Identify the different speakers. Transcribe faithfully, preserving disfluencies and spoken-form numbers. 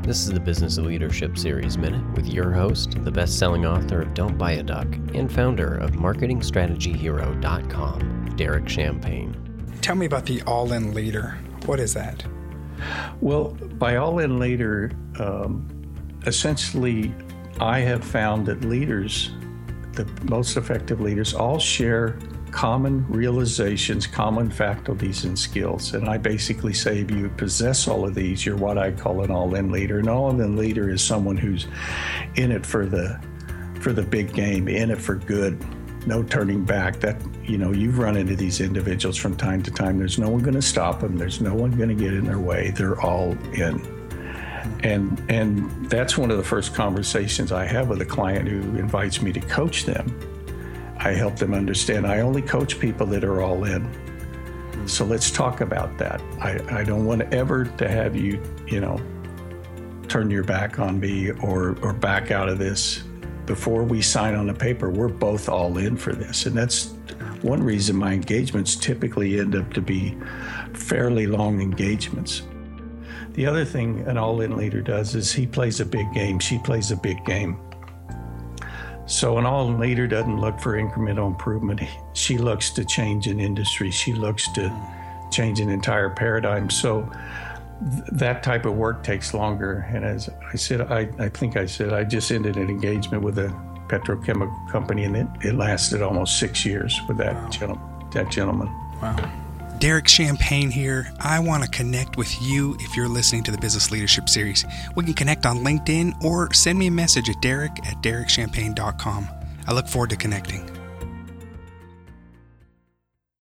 Speaker 1: This is the Business of Leadership Series Minute with your host, the best-selling author of Don't Buy a Duck and founder of marketing strategy hero dot com, Derek Champagne.
Speaker 2: Tell me about the All-In Leader. What is that?
Speaker 3: Well, by All-In Leader, um, essentially, I have found that leaders, the most effective leaders, all share common realizations, common faculties and skills. And I basically say if you possess all of these, you're what I call an all-in leader. An all-in leader is someone who's in it for the for the big game, in it for good, no turning back. That, you know, you've run into these individuals from time to time. There's no one going to stop them. There's no one going to get in their way. They're all in. And and that's one of the first conversations I have with a client who invites me to coach them. I help them understand I only coach people that are all in. So let's talk about that. I, I don't want ever to have you, you know, turn your back on me or or back out of this. Before we sign on the paper, we're both all in for this. And that's one reason my engagements typically end up to be fairly long engagements. The other thing an all-in leader does is he plays a big game. She plays a big game. So an all-in leader doesn't look for incremental improvement. She looks to change an industry. She looks to change an entire paradigm. So th- that type of work takes longer. And as I said, I, I think I said, I just ended an engagement with a petrochemical company, and it, it lasted almost six years with that, wow. gentle- that gentleman.
Speaker 2: Wow. Derek Champagne here. I want to connect with you if you're listening to the Business Leadership Series. We can connect on LinkedIn or send me a message at derek at derek champagne dot com. I look forward to connecting.